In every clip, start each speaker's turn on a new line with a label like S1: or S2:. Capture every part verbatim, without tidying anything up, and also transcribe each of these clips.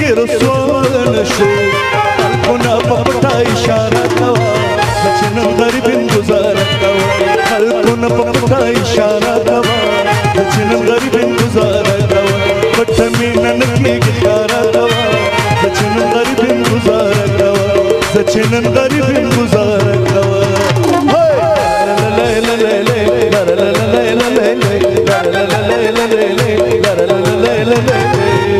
S1: Rasol show कोना पपटा इशारा कवा बचनम गरीबिन गुजार कवा हल कोना पपटा इशारा कवा बचनम गरीबिन गुजार कवा बटमी ननकी गिटारा कवा बचनम गरीबिन गुजार कवा बचनम गरीबिन गुजार कवा ला ला ला ला ला ला ला ला ला ला ला ला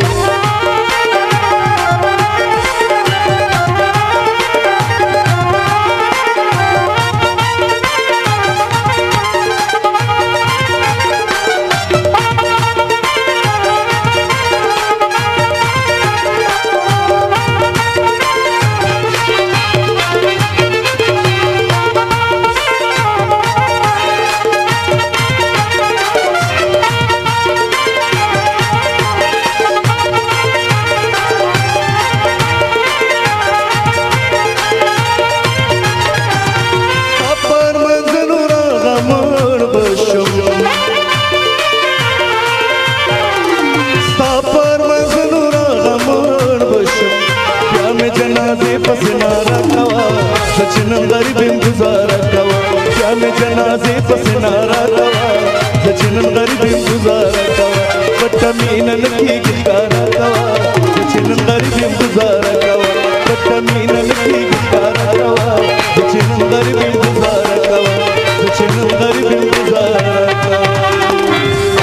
S1: सचिनम गरीबिन गुजारा कवा क्या मैं जनाजे पसनारा कवा सचिनम गरीबिन गुजारा कवा बट्टा मीनन की गिटारा कवा सचिनम गरीबिन गुजारा